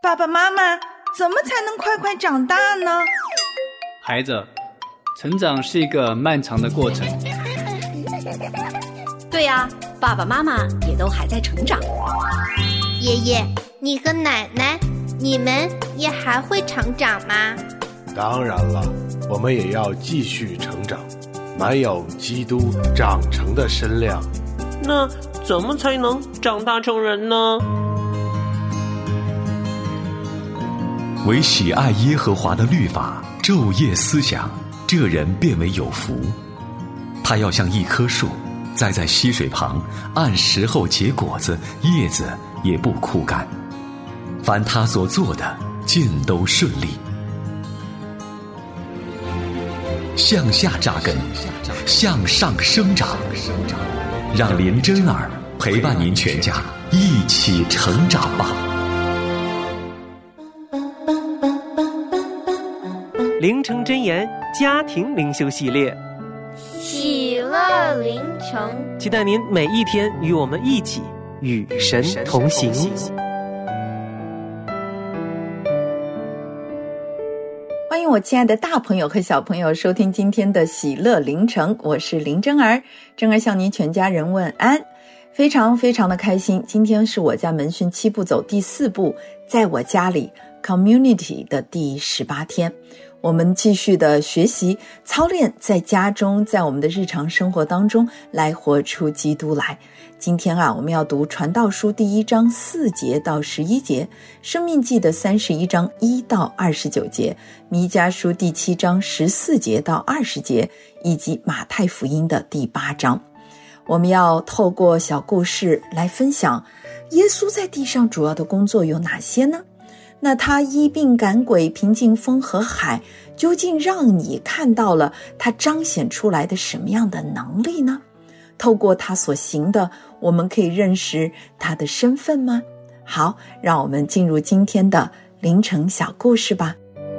爸爸妈妈，怎么才能快快长大呢？ 孩子，成长是一个漫长的过程。 对呀，爸爸妈妈也都还在成长。 爷爷，你和奶奶，你们也还会成长吗？ 当然了，我们也要继续成长，满有基督长成的身量。 那怎么才能长大成人呢？ 唯喜爱耶和华的律法，昼夜思想，这人便为有福。他要像一棵树，栽在溪水旁，按时候结果子，叶子也不枯干。凡他所做的，尽都顺利。向下扎根，向上生长，让林真儿陪伴您全家一起成长吧。 灵城真言家庭灵修系列， 喜乐灵城， 期待您每一天与我们一起与神同行。 欢迎我亲爱的大朋友和小朋友收听今天的喜乐灵城，我是林真儿，真儿向您全家人问安，非常非常的开心。今天是我家门训7步走第4步，在我家里 Community 的第18天。我们继续的学习操练，在家中，在我们的日常生活当中来活出基督来。今天我们要读传道书第1章4节到11节，生命记的31章1到29节，弥迦书第7章14节到20节，以及马太福音的第8章。我们要透过小故事来分享耶稣在地上主要的工作有哪些呢？那他医病赶鬼，平静风和海，究竟让你看到了他彰显出来的什么样的能力呢？透过他所行的，我们可以认识他的身份吗？好，让我们进入今天的灵城小故事吧。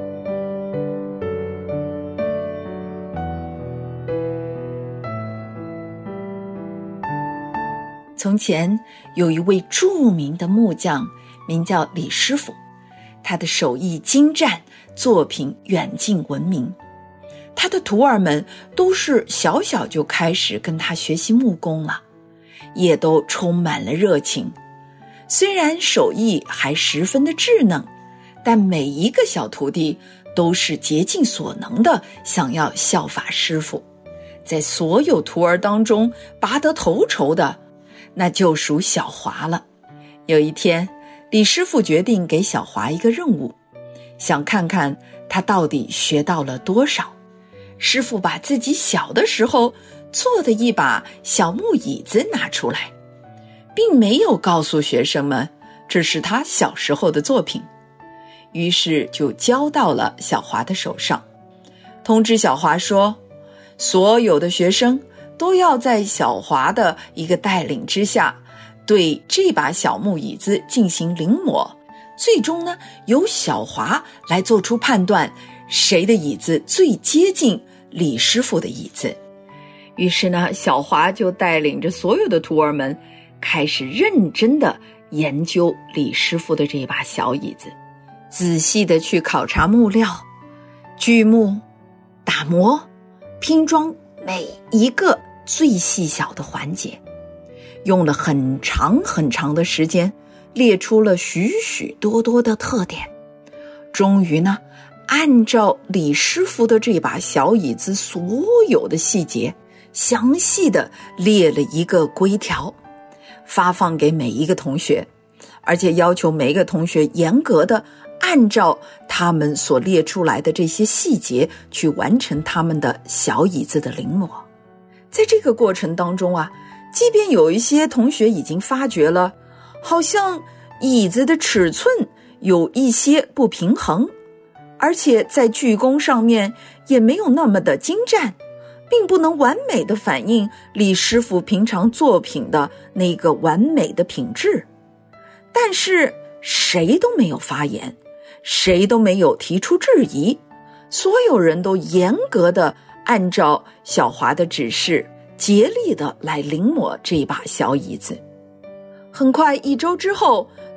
从前有一位著名的木匠，名叫李师傅，他的手艺精湛，作品远近闻名。他的徒儿们都是小小就开始跟他学习木工了，也都充满了热情。虽然手艺还十分的稚嫩，但每一个小徒弟都是竭尽所能的想要效法师傅。在所有徒儿当中，拔得头筹的那就属小华了。有一天，李师傅决定给小华一个任务，想看看他到底学到了多少。师傅把自己小的时候做的一把小木椅子拿出来，并没有告诉学生们这是他小时候的作品，于是就交到了小华的手上，通知小华说，所有的学生都要在小华的一个带领之下，对这把小木椅子进行临摹，最终呢，由小华来做出判断，谁的椅子最接近李师傅的椅子。于是呢，小华就带领着所有的徒儿们开始认真的研究李师傅的这把小椅子，仔细的去考察木料、锯木、打磨、拼装每一个最细小的环节，用了很长很长的时间，列出了许许多多的特点。终于呢，按照李师傅的这把小椅子所有的细节，详细的列了一个规条，发放给每一个同学，而且要求每一个同学严格的按照他们所列出来的这些细节去完成他们的小椅子的临摹。在这个过程当中即便有一些同学已经发觉了，好像椅子的尺寸有一些不平衡，而且在锯工上面也没有那么的精湛，并不能完美的反映李师傅平常作品的那个完美的品质。但是谁都没有发言，谁都没有提出质疑，所有人都严格的按照小华的指示，竭力的来临摹这把小椅子。很快1周之后，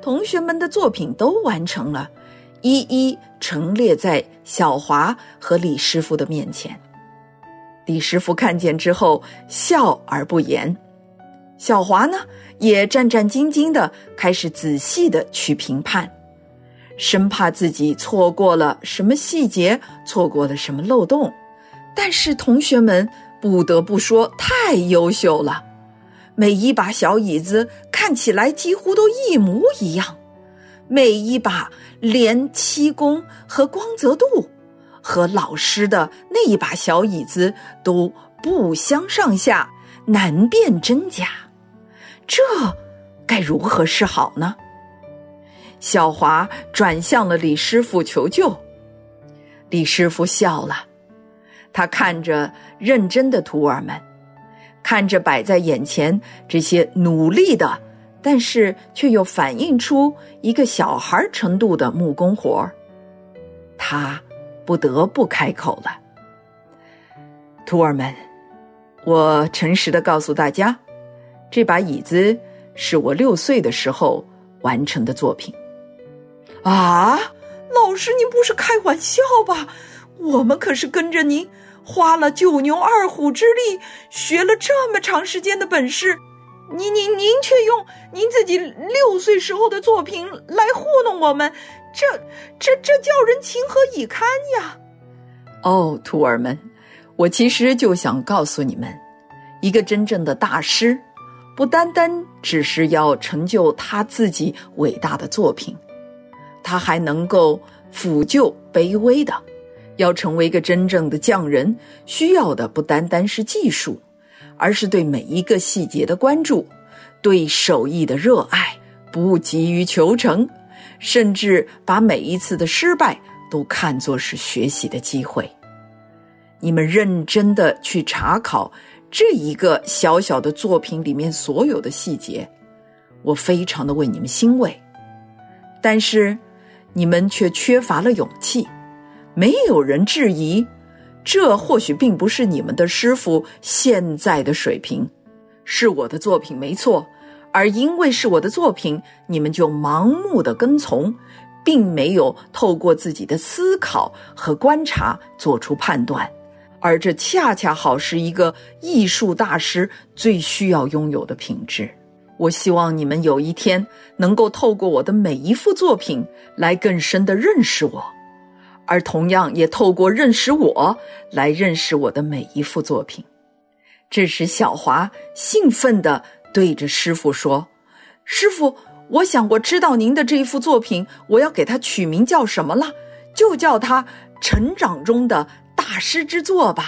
同学们的作品都完成了，一一陈列在小华和李师傅的面前。李师傅看见之后笑而不言，小华呢也战战兢兢地开始仔细地去评判，生怕自己错过了什么细节，错过了什么漏洞。但是同学们不得不说太优秀了，每一把小椅子看起来几乎都一模一样，每一把连漆工和光泽度和老师的那一把小椅子都不相上下，难辨真假。这该如何是好呢？小华转向了李师傅求救。李师傅笑了，他看着认真的徒儿们，看着摆在眼前这些努力的，但是却又反映出一个小孩程度的木工活，他不得不开口了。徒儿们，我诚实地告诉大家，这把椅子是我6岁的时候完成的作品。啊，老师您不是开玩笑吧？我们可是跟着您花了9牛2虎之力，学了这么长时间的本事，您却用您自己6岁时候的作品来糊弄我们，这叫人情何以堪呀！哦，徒儿们，我其实就想告诉你们，一个真正的大师，不单单只是要成就他自己伟大的作品，他还能够抚救卑微的。要成为一个真正的匠人，需要的不单单是技术，而是对每一个细节的关注，对手艺的热爱，不急于求成，甚至把每一次的失败都看作是学习的机会。你们认真地去查考这一个小小的作品里面所有的细节，我非常的为你们欣慰，但是你们却缺乏了勇气。没有人质疑，这或许并不是你们的师傅现在的水平，是我的作品没错，而因为是我的作品，你们就盲目的跟从，并没有透过自己的思考和观察做出判断，而这恰恰好是一个艺术大师最需要拥有的品质。我希望你们有一天能够透过我的每一幅作品来更深地认识我，而同样也透过认识我来认识我的每一幅作品。这时小华兴奋地对着师傅说，师傅，我知道您的这一幅作品，我要给它取名叫什么了，就叫它成长中的大师之作吧。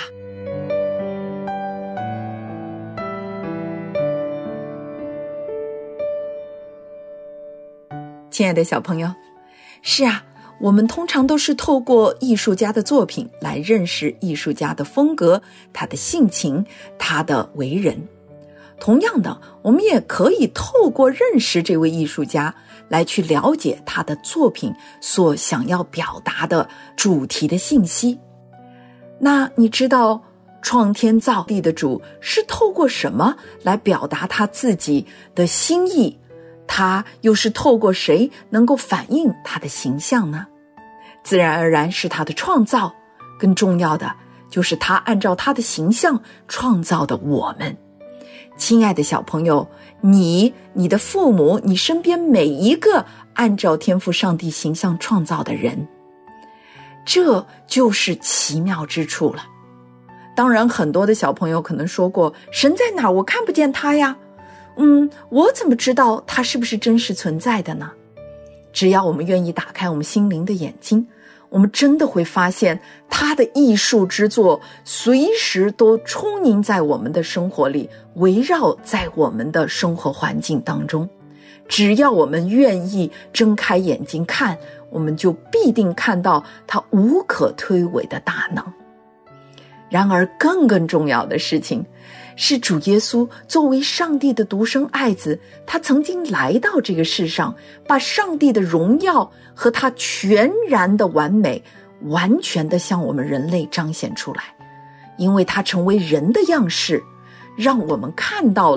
亲爱的小朋友，是啊，我们通常都是透过艺术家的作品来认识艺术家的风格，他的性情，他的为人。同样的，我们也可以透过认识这位艺术家来去了解他的作品所想要表达的主题的信息。那你知道创天造地的主是透过什么来表达他自己的心意？他又是透过谁能够反映他的形象呢？自然而然是他的创造，更重要的就是他按照他的形象创造的我们。亲爱的小朋友，你的父母，你身边每一个按照天父上帝形象创造的人，这就是奇妙之处了。当然很多的小朋友可能说过，神在哪儿？我看不见他呀。我怎么知道它是不是真实存在的呢？只要我们愿意打开我们心灵的眼睛，我们真的会发现他的艺术之作随时都充盈在我们的生活里，围绕在我们的生活环境当中。只要我们愿意睁开眼睛看，我们就必定看到他无可推诿的大能。然而更重要的事情是，主耶稣作为上帝的独生爱子，他曾经来到这个世上，把上帝的荣耀和他全然的完美完全的向我们人类彰显出来。因为他成为人的样式，让我们看到了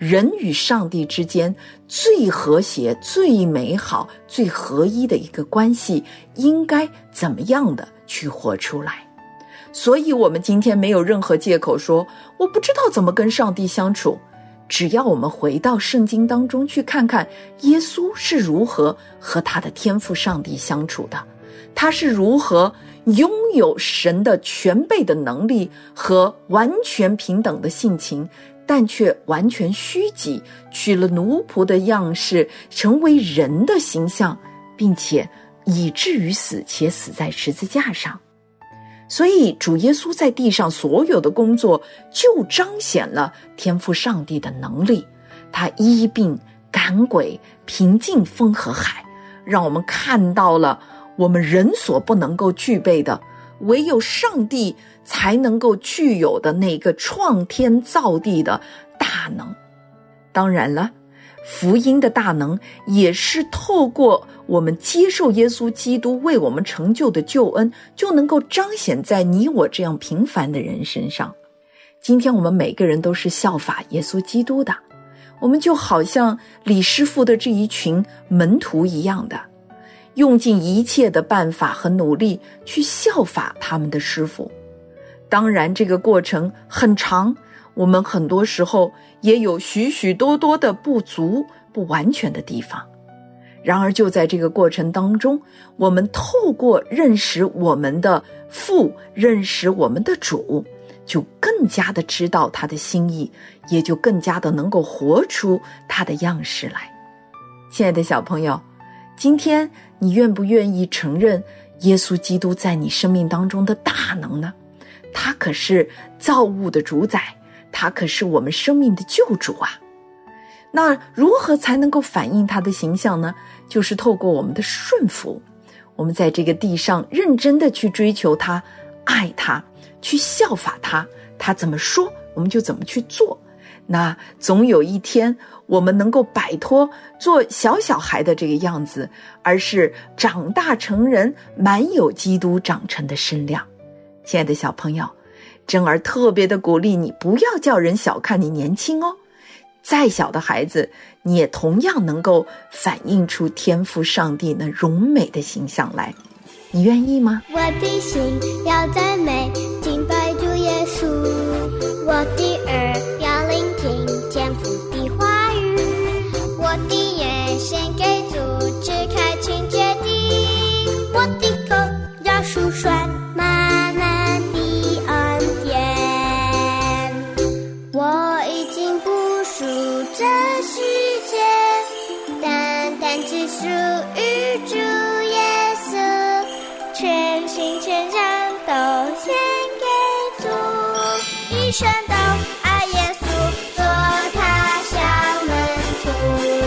人与上帝之间最和谐、最美好、最合一的一个关系应该怎么样的去活出来。所以我们今天没有任何借口说我不知道怎么跟上帝相处，只要我们回到圣经当中去看看耶稣是如何和他的天父上帝相处的，他是如何拥有神的全备的能力和完全平等的性情，但却完全虚己，取了奴仆的样式，成为人的形象，并且以至于死，且死在十字架上。所以主耶稣在地上所有的工作就彰显了天父上帝的能力，他医病赶鬼，平静风和海，让我们看到了我们人所不能够具备的，唯有上帝才能够具有的那个创天造地的大能。当然了，福音的大能也是透过我们接受耶稣基督为我们成就的救恩，就能够彰显在你我这样平凡的人身上。今天我们每个人都是效法耶稣基督的，我们就好像李师傅的这一群门徒一样的，用尽一切的办法和努力去效法他们的师傅。当然这个过程很长，我们很多时候也有许许多多的不足不完全的地方，然而就在这个过程当中，我们透过认识我们的父，认识我们的主，就更加的知道他的心意，也就更加的能够活出他的样式来。亲爱的小朋友，今天你愿不愿意承认耶稣基督在你生命当中的大能呢？他可是造物的主宰，他可是我们生命的救主啊。那如何才能够反映他的形象呢？就是透过我们的顺服，我们在这个地上认真的去追求他，爱他，去效法他，他怎么说我们就怎么去做。那总有一天我们能够摆脱做小小孩的这个样子，而是长大成人，满有基督长成的身量。亲爱的小朋友，珍儿特别的鼓励你，不要叫人小看你年轻哦。再小的孩子，你也同样能够反映出天父上帝那荣美的形象来。你愿意吗？ 我的心要赞美敬拜主耶稣，我的耳要聆听天父的话语，我的眼献给主，只开清洁的，我的口要述说满满的恩典。我已经不属这世界，单单只属于主耶稣，全心全然都献给主，一生都爱耶稣，做他小门徒。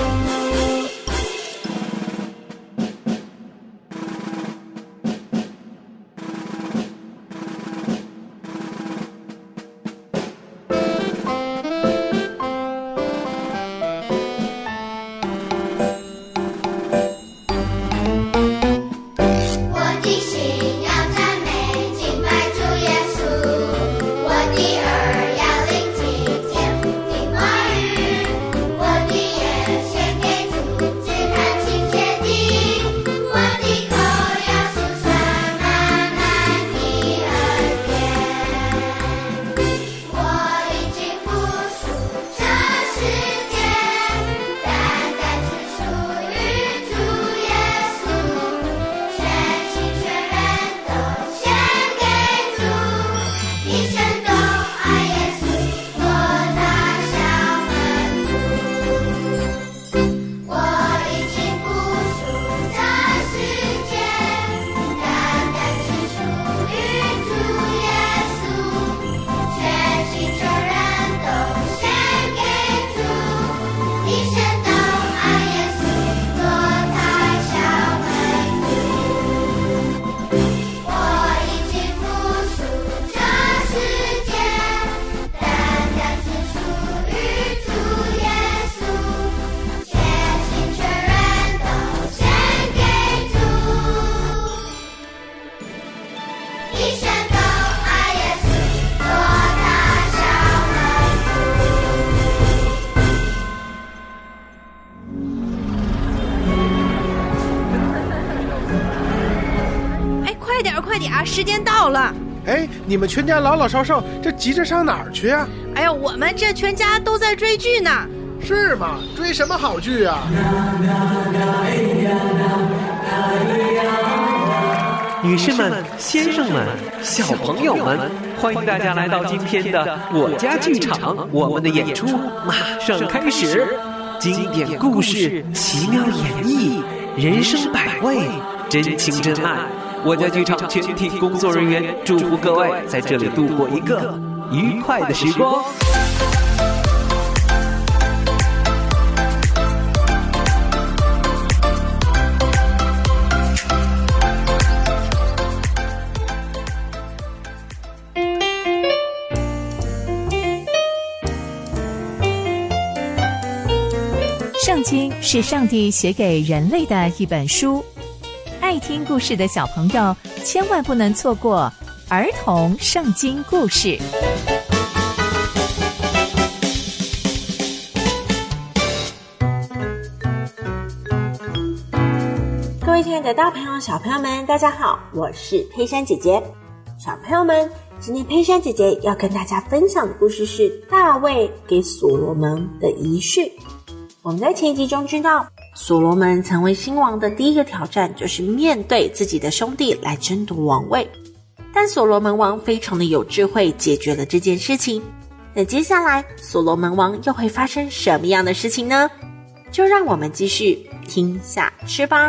我的心要赞美敬拜主耶稣，我的耳要快点，时间到了。 哎，你们全家老老少少这急着上哪儿去啊？ 哎呀，我们这全家都在追剧呢。 是吗？追什么好剧啊？ 女士们、先生们、小朋友们，欢迎大家来到今天的我家剧场，我们的演出马上开始。经典故事，奇妙演绎，人生百味，真情真爱。我家剧场全体工作人员祝福各位在这里度过一个愉快的时光。 圣经是上帝写给人类的一本书，爱听故事的小朋友千万不能错过儿童圣经故事。 各位亲爱的大朋友小朋友们，大家好，我是佩珊姐姐。小朋友们，今天佩珊姐姐要跟大家分享的故事是大卫给所罗门的遗训。我们在前一集中知道，所罗门成为新王的第一个挑战就是面对自己的兄弟来争夺王位，但所罗门王非常的有智慧，解决了这件事情。那接下来所罗门王又会发生什么样的事情呢？就让我们继续听下去吧。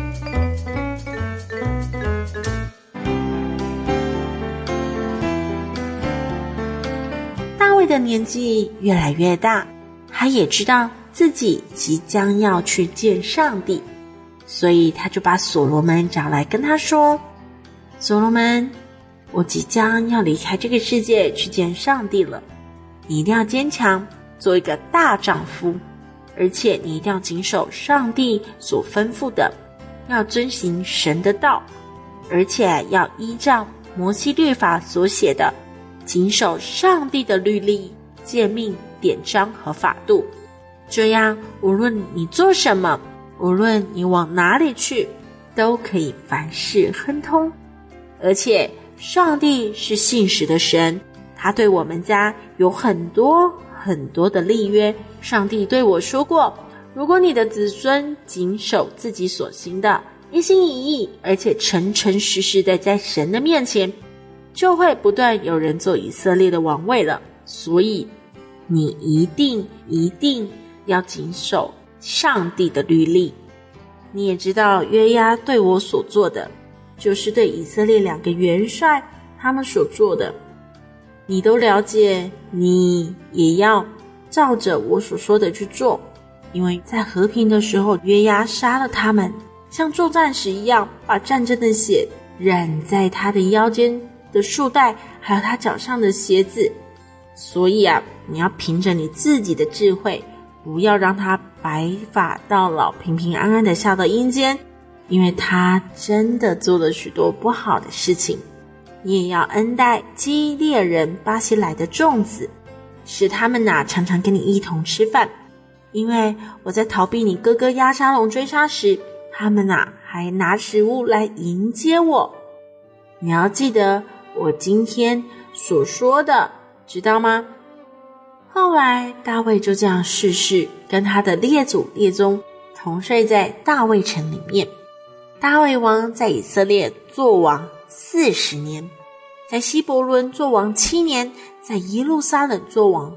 大卫的年纪越来越大，他也知道自己即将要去见上帝，所以他就把所罗门找来跟他说，所罗门，我即将要离开这个世界去见上帝了，你一定要坚强，做一个大丈夫，而且你一定要谨守上帝所吩咐的，要遵行神的道，而且要依照摩西律法所写的，谨守上帝的律例、诫命、典章和法度，这样无论你做什么，无论你往哪里去，都可以凡事亨通。而且上帝是信实的神，他对我们家有很多很多的立约。上帝对我说过，如果你的子孙谨守自己所行的，一心一意，而且诚诚实实的在神的面前，就会不断有人做以色列的王位了。所以你一定要谨守上帝的律例。你也知道约押对我所做的，就是对以色列2个元帅他们所做的，你都了解，你也要照着我所说的去做。因为在和平的时候，约押杀了他们，像作战时一样，把战争的血染在他的腰间的束带，还有他脚上的鞋子。所以你要凭着你自己的智慧，不要让他白发到老，平平安安的下到阴间，因为他真的做了许多不好的事情。你也要恩待基列人巴西来的众子，使他们常常跟你一同吃饭，因为我在逃避你哥哥押沙龙追杀时，他们还拿食物来迎接我。你要记得我今天所说的，知道吗？后来大卫就这样逝世，跟他的列祖列宗同睡在大卫城里面。大卫王在以色列做王40年，在希伯伦做王7年，在耶路撒冷做王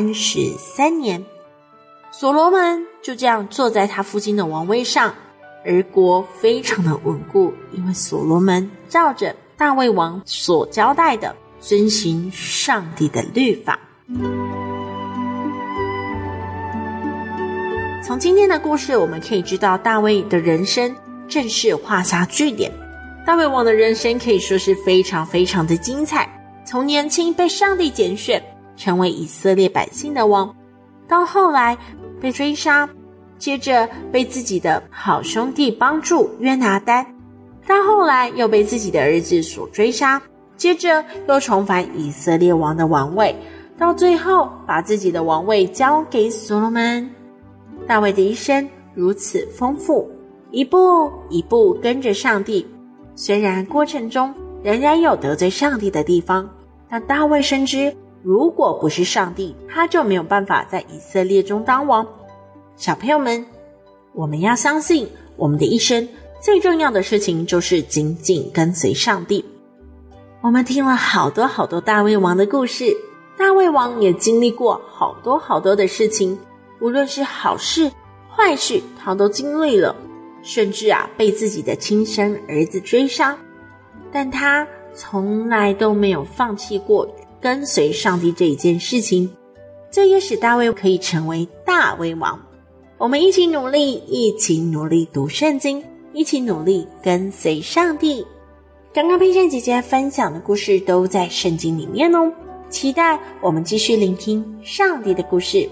33年。所罗门就这样坐在他父亲的王位上，而国非常的稳固，因为所罗门照着大卫王所交代的，遵行上帝的律法。从今天的故事我们可以知道，大卫的人生正式画下句点。大卫王的人生可以说是非常非常的精彩，从年轻被上帝拣选成为以色列百姓的王，到后来被追杀，接着被自己的好兄弟帮助约拿单，到后来又被自己的儿子所追杀，接着又重返以色列王的王位，到最后把自己的王位交给所罗门。大卫的一生如此丰富，一步一步跟着上帝，虽然过程中仍然有得罪上帝的地方。但大卫深知，如果不是上帝，他就没有办法在以色列中当王。小朋友们，我们要相信，我们的一生最重要的事情就是紧紧跟随上帝。我们听了好多好多大卫王的故事，大卫王也经历过好多好多的事情，无论是好事坏事他都经历了，甚至被自己的亲生儿子追杀，但他从来都没有放弃过跟随上帝这一件事情，这也使大卫可以成为大卫王。我们一起努力，一起努力读圣经，一起努力跟随上帝。刚刚佩珊姐姐分享的故事都在圣经里面哦，期待我们继续聆听上帝的故事。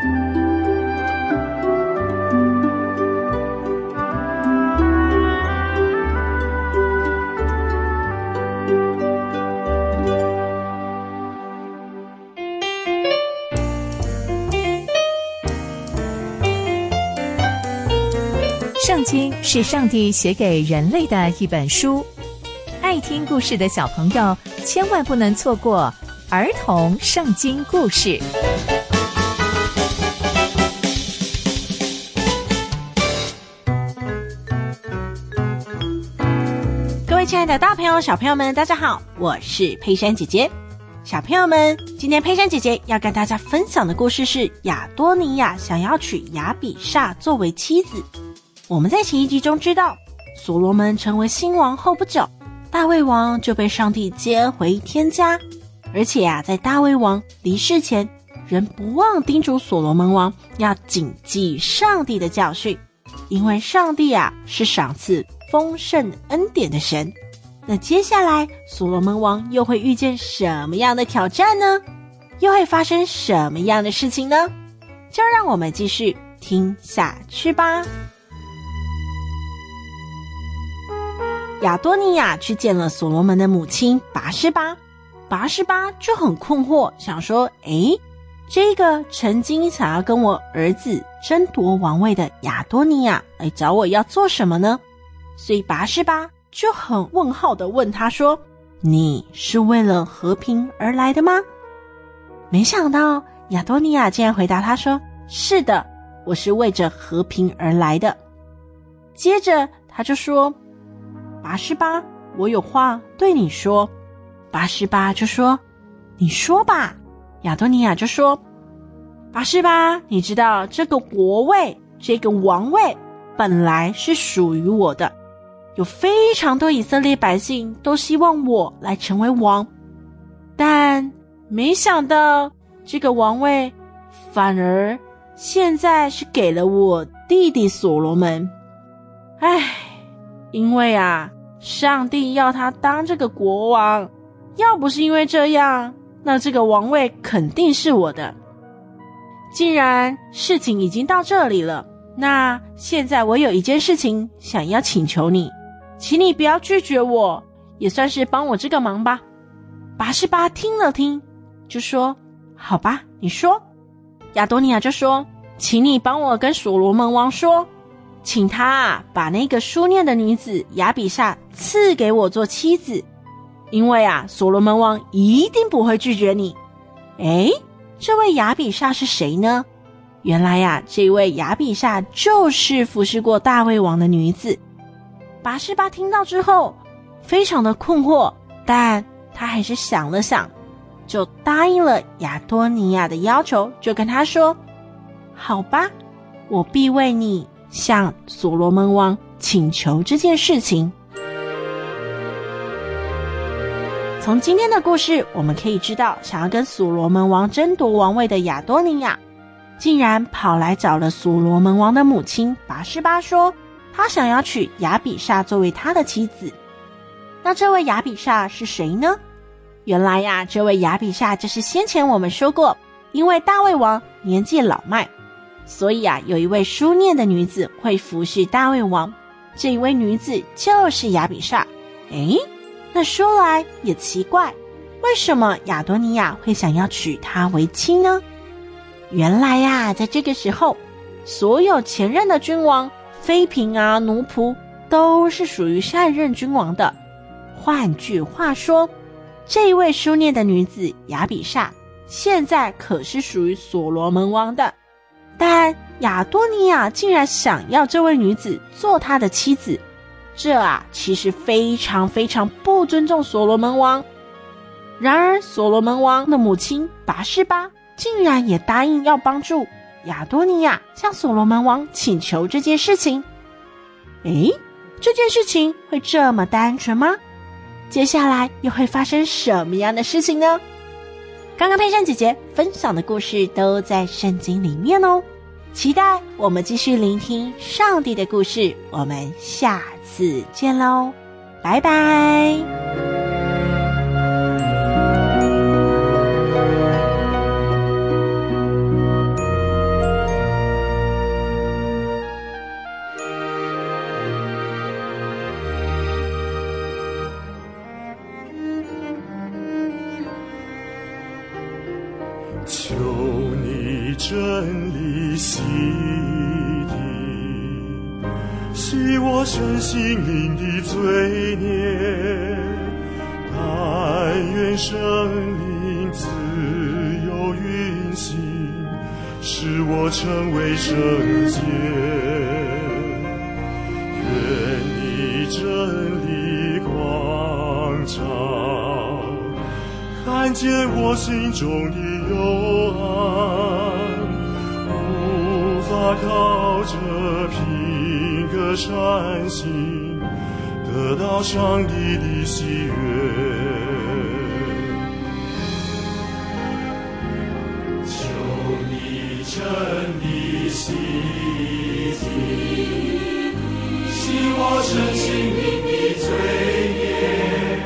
圣经是上帝写给人类的一本书，爱听故事的小朋友千万不能错过儿童圣经故事。 各位亲爱的大朋友小朋友们，大家好，我是佩珊姐姐。小朋友们，今天佩珊姐姐要跟大家分享的故事是亚多尼亚想要娶亚比煞作为妻子。我们在前一集中知道，所罗门成为新王后不久，大卫王就被上帝接回天家，而且在大卫王离世前，仍不忘叮嘱所罗门王要谨记上帝的教训，因为上帝是赏赐丰盛恩典的神。那接下来所罗门王又会遇见什么样的挑战呢？又会发生什么样的事情呢？就让我们继续听下去吧。亚多尼亚去见了所罗门的母亲拔示巴，拔示巴就很困惑，想说这个曾经想要跟我儿子争夺王位的亚多尼亚来找我要做什么呢？所以拔示巴就很问号的问他说，你是为了和平而来的吗？没想到亚多尼亚竟然回答他说，是的，我是为着和平而来的。接着他就说，拔示巴，我有话对你说。拔示巴就说，你说吧。亚多尼亚就说，拔示巴，你知道这个国位，这个王位本来是属于我的，有非常多以色列百姓都希望我来成为王，但没想到这个王位反而现在是给了我弟弟所罗门。因为上帝要他当这个国王，要不是因为这样，那这个王位肯定是我的。既然事情已经到这里了，那现在我有一件事情想要请求你，请你不要拒绝我，也算是帮我这个忙吧。拔示巴听了听，就说，好吧，你说。亚多尼亚就说，请你帮我跟所罗门王说，请他把那个书念的女子亚比煞赐给我做妻子，因为所罗门王一定不会拒绝你。这位亚比煞是谁呢？原来这位亚比煞就是服侍过大卫王的女子。拔示巴听到之后非常的困惑，但他还是想了想，就答应了亚多尼亚的要求，就跟他说，好吧，我必为你向所罗门王请求这件事情。从今天的故事我们可以知道，想要跟所罗门王争夺王位的亚多尼亚竟然跑来找了所罗门王的母亲拔示巴，说他想要娶亚比煞作为他的妻子。那这位亚比煞是谁呢？原来这位亚比煞就是先前我们说过，因为大卫王年纪老迈，所以有一位书念的女子会服侍大卫王，这一位女子就是亚比煞。那说来也奇怪，为什么亚多尼亚会想要娶她为妻呢？原来在这个时候，所有前任的君王、妃嫔奴仆都是属于下一任君王的， 换句话说，这一位书念的女子亚比煞现在可是属于所罗门王的，但亚多尼亚竟然想要这位女子做他的妻子，这其实非常非常不尊重所罗门王。然而所罗门王的母亲拔示巴竟然也答应要帮助亚多尼亚向所罗门王请求这件事情。这件事情会这么单纯吗？接下来又会发生什么样的事情呢？刚刚佩珊姐姐分享的故事都在圣经里面哦，期待我们继续聆听上帝的故事，我们下次见喽，拜拜。 求你真理洗涤，洗我身心灵的罪孽，但愿圣灵自由运行，使我成为圣洁。愿你真理光照，看见我心中的幽暗，无法靠着品格善行得到上帝的喜悦。求你真理洗涤，洗我身心灵的罪孽，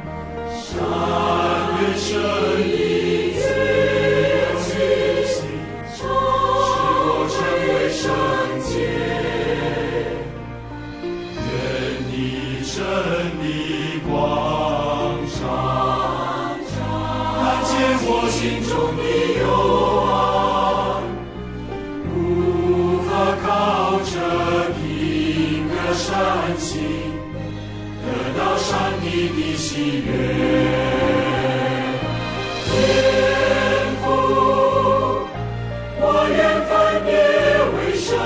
但愿圣灵心中的幽暗，无法靠着品格善行得到上帝的喜悦。天父，我愿分别为圣，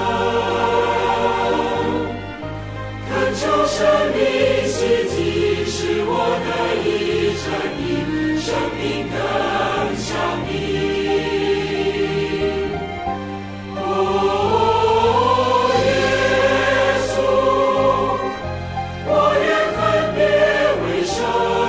恳求生命奇迹，使我得以真理生命更像你。哦，耶稣，我愿分别为圣，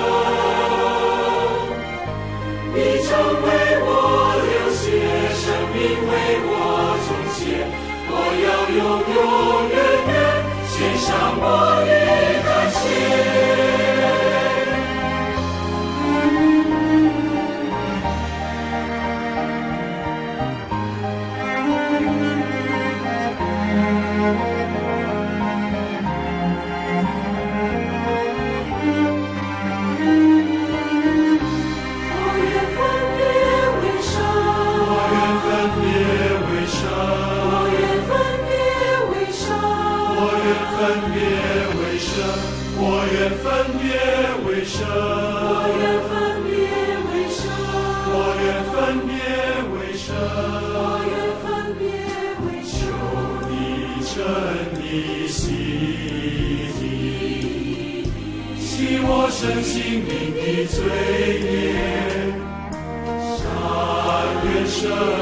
你曾为我流血，生命为我重写，我要永永远远献上我的感谢。身心灵的罪孽，但愿生